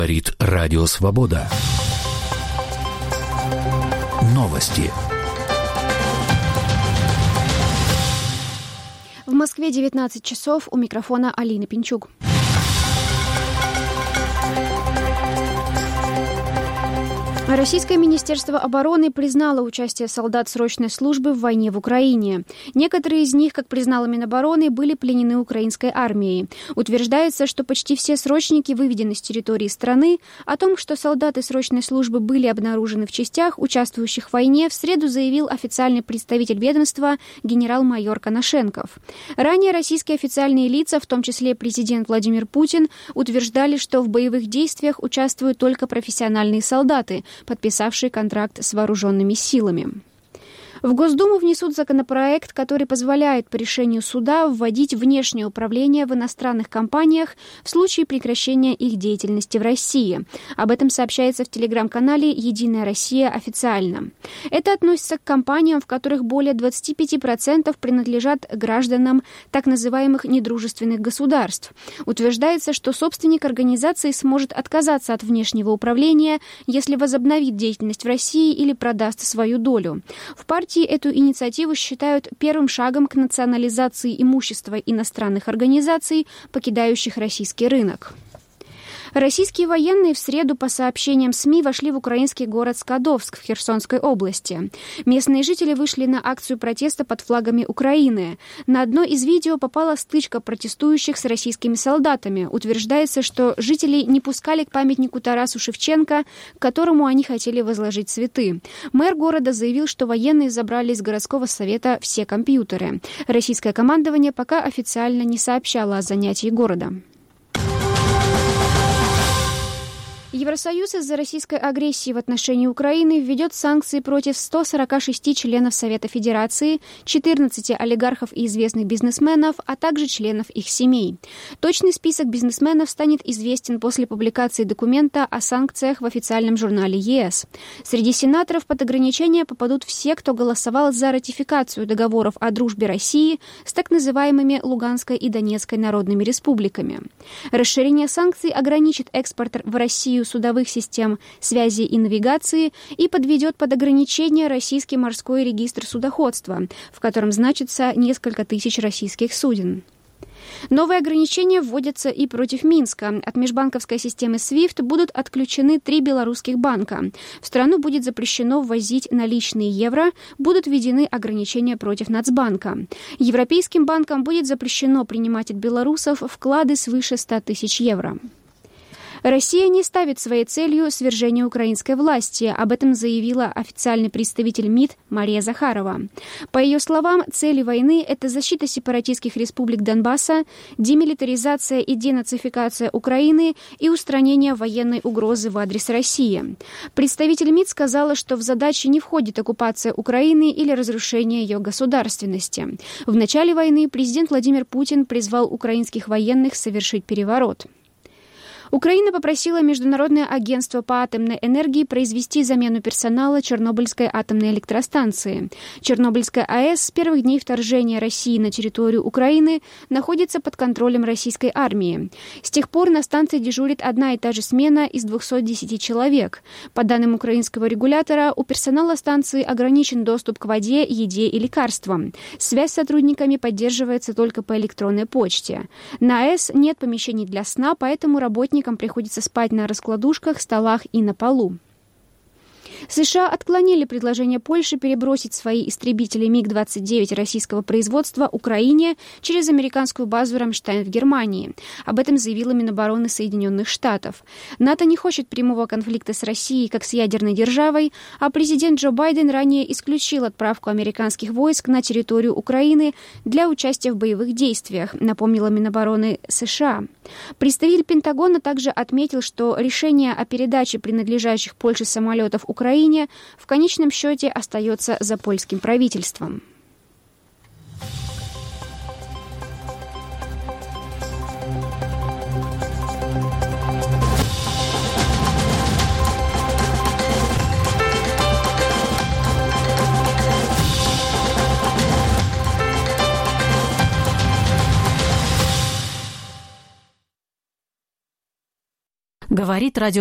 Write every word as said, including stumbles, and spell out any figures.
Говорит Радио Свобода. Новости. В Москве девятнадцать часов, у микрофона Алина Пинчук. Российское Министерство обороны признало участие солдат срочной службы в войне в Украине. Некоторые из них, как признала Минобороны, были пленены украинской армией. Утверждается, что почти все срочники выведены с территории страны. О том, что солдаты срочной службы были обнаружены в частях, участвующих в войне, в среду заявил официальный представитель ведомства генерал-майор Коношенков. Ранее российские официальные лица, в том числе президент Владимир Путин, утверждали, что в боевых действиях участвуют только профессиональные солдаты, подписавшие контракт с вооруженными силами. В Госдуму внесут законопроект, который позволяет по решению суда вводить внешнее управление в иностранных компаниях в случае прекращения их деятельности в России. Об этом сообщается в телеграм-канале «Единая Россия» официально. Это относится к компаниям, в которых более двадцать пять процентов принадлежат гражданам так называемых недружественных государств. Утверждается, что собственник организации сможет отказаться от внешнего управления, если возобновит деятельность в России или продаст свою долю. В партии эту инициативу считают первым шагом к национализации имущества иностранных организаций, покидающих российский рынок. Российские военные в среду, по сообщениям СМИ, вошли в украинский город Скадовск в Херсонской области. Местные жители вышли на акцию протеста под флагами Украины. На одно из видео попала стычка протестующих с российскими солдатами. Утверждается, что жители не пускали к памятнику Тарасу Шевченко, к которому они хотели возложить цветы. Мэр города заявил, что военные забрали из городского совета все компьютеры. Российское командование пока официально не сообщало о занятии города. Евросоюз из-за российской агрессии в отношении Украины введет санкции против ста сорока шести членов Совета Федерации, четырнадцати олигархов и известных бизнесменов, а также членов их семей. Точный список бизнесменов станет известен после публикации документа о санкциях в официальном журнале ЕС. Среди сенаторов под ограничения попадут все, кто голосовал за ратификацию договоров о дружбе России с так называемыми Луганской и Донецкой народными республиками. Расширение санкций ограничит экспорт в Россию судовых систем связи и навигации и подведет под ограничение российский морской регистр судоходства, в котором значится несколько тысяч российских суден. Новые ограничения вводятся и против Минска. От межбанковской системы свифт будут отключены три белорусских банка. В страну будет запрещено ввозить наличные евро, будут введены ограничения против Нацбанка. Европейским банкам будет запрещено принимать от белорусов вклады свыше ста тысяч евро. Россия не ставит своей целью свержение украинской власти. Об этом заявила официальный представитель МИД Мария Захарова. По ее словам, цели войны – это защита сепаратистских республик Донбасса, демилитаризация и денацификация Украины и устранение военной угрозы в адрес России. Представитель МИД сказала, что в задачи не входит оккупация Украины или разрушение ее государственности. В начале войны президент Владимир Путин призвал украинских военных совершить переворот. Украина попросила Международное агентство по атомной энергии произвести замену персонала Чернобыльской атомной электростанции. Чернобыльская АЭС с первых дней вторжения России на территорию Украины находится под контролем российской армии. С тех пор на станции дежурит одна и та же смена из двухсот десяти человек. По данным украинского регулятора, у персонала станции ограничен доступ к воде, еде и лекарствам. Связь с сотрудниками поддерживается только по электронной почте. На АЭС нет помещений для сна, поэтому работникам приходится спать на раскладушках, столах и на полу. США отклонили предложение Польши перебросить свои истребители миг двадцать девять российского производства Украине через американскую базу «Рамштайн» в Германии. Об этом заявила Минобороны Соединенных Штатов. НАТО не хочет прямого конфликта с Россией как с ядерной державой, а президент Джо Байден ранее исключил отправку американских войск на территорию Украины для участия в боевых действиях, напомнила Минобороны США. Представитель Пентагона также отметил, что решение о передаче принадлежащих Польше самолетов Украине в конечном счете остается за польским правительством. Говорит говорит радио